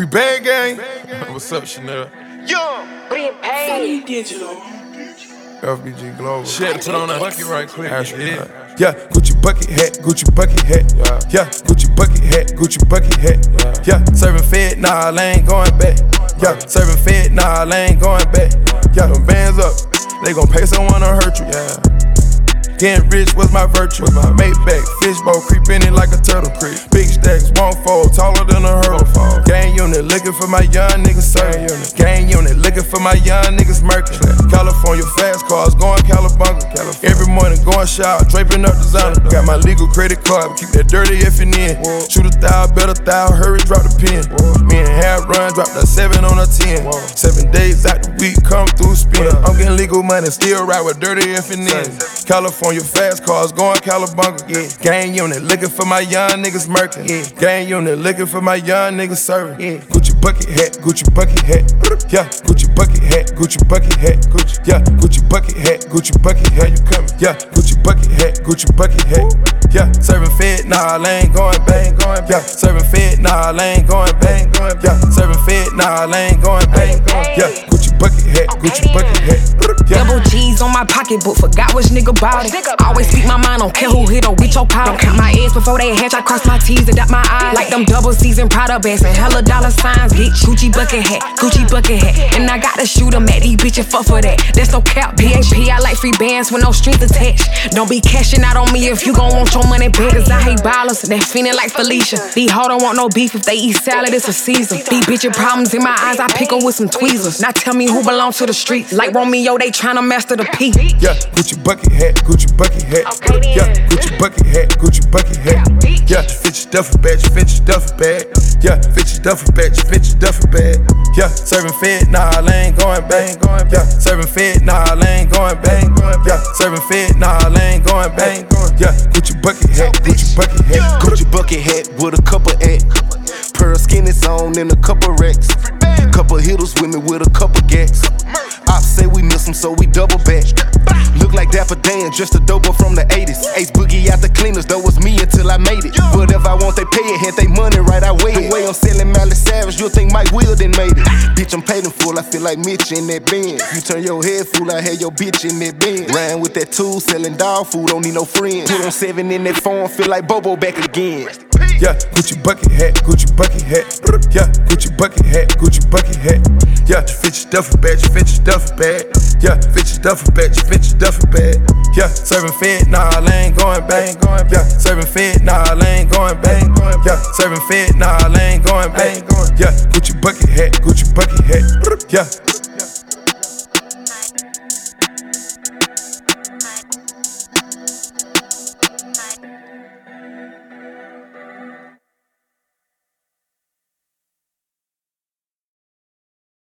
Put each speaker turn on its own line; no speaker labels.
Free band gang. What's up, Chanel?
Young,
Sunny Digital.
FBG Global.
Shit, put on that bucket right quick.
Yeah, Gucci bucket hat, Gucci bucket hat. Yeah, Gucci bucket hat, Gucci bucket hat. Yeah, serving fed, nah, I ain't going back. Yeah, serving fed, nah, I ain't going back. Yeah, them bands up, they gon' pay someone to hurt you. Yeah. Getting rich was my virtue. Maybach, fishbowl, creeping in like a turtle. Big stacks, won't fold, taller than a hurdle. Gang unit, looking for my young niggas serving. Gang unit, looking for my young niggas murking. California fast cars, going Calabunga. Every morning going shower, draping up designer. Got my legal credit card, keep that dirty effing in. Shoot a thou, bet a thou, hurry, drop the pin. Me and half run, drop that 7 on a 10. 7 days out the week, come through spin. I'm getting legal money, still ride with dirty effing in. California fast cars, going Calabunga. Gang unit, looking for my young niggas murking. Gang unit, looking for my young niggas serving. Gucci bucket hat, Gucci bucket hat. Yeah, Gucci bucket hat, Gucci bucket hat. Yeah, Gucci bucket hat, Gucci bucket hat. You coming? Yeah, Gucci bucket hat, Gucci bucket hat. Yeah, serving fed, nah, I ain't going back. Yeah, serving fed, nah, I ain't going back. Yeah, serving fed, nah, I ain't going back. Yeah, Gucci bucket hat, Gucci bucket hat.
Double G's on my pocketbook, forgot which nigga bought it. Always speak my mind, don't care who hit or bitch your call. Don't count my eggs before they hatch, I cross my T's and dot my I's. Like them double C's and Prada bags and hella dollar signs. Get Gucci bucket hat, Gucci bucket hat. And I gotta shoot 'em at these bitches, fuck for that. That's no cap, PHP, I like free bands with no strings attached. Don't be cashing out on me if you gon' want your money back. Cause I hate ballers, they feeling like Felicia. These hoes don't want no beef, if they eat salad, it's a season. These bitches problems in my eyes, I pick 'em with some tweezers. Now tell me who belong to the streets. Like Romeo, they tryna master the P.
Yeah, Gucci bucket hat, Gucci bucket hat. Yeah, Gucci bucket hat, Gucci bucket hat. Yeah, fit your duffel bag, fit your duffel bag. Yeah, fit your duffel bag, fit your duffel bag. Yeah, serving fed, nah, I ain't going back. Yeah, serving fed, nah, I ain't going back. Yeah, serving fed, nah, I ain't going back. Yeah, Gucci bucket hat, Gucci bucket hat.
Gucci bucket hat with a couple at. Pearl skinny on in a couple racks. Couple hitters with me with a couple gats. Ops say we miss them, so we double back. Look like Dapper Dan, just a doper from the 80s. Ace Boogie out the cleaners, though was me until I made it. Whatever I want, they pay it. Had they money right, I weigh it. The way I'm selling Miley Savage, you'll think Mike Will done made it. Bitch, I'm paid in full, I feel like Mitch in that Benz. You turn your head fool, I had your bitch in that Benz. Riding with that tool, selling dog food, don't need no friends. Put on 7 in that phone, feel like Bobo back again.
Yeah, Gucci bucket hat, Gucci bucket hat. Yeah, Gucci bucket hat, Gucci bucket hat. Yeah, fit your duffel bag, fit your duffel bag. Yeah, fit your duffel bag, fit your duffel bag. Yeah, serving fed, nah, I ain't going back. Yeah, serving fed, nah, I ain't going back. Yeah, serving fed, nah, I ain't going back. Yeah, Gucci bucket hat, Gucci bucket hat. Yeah.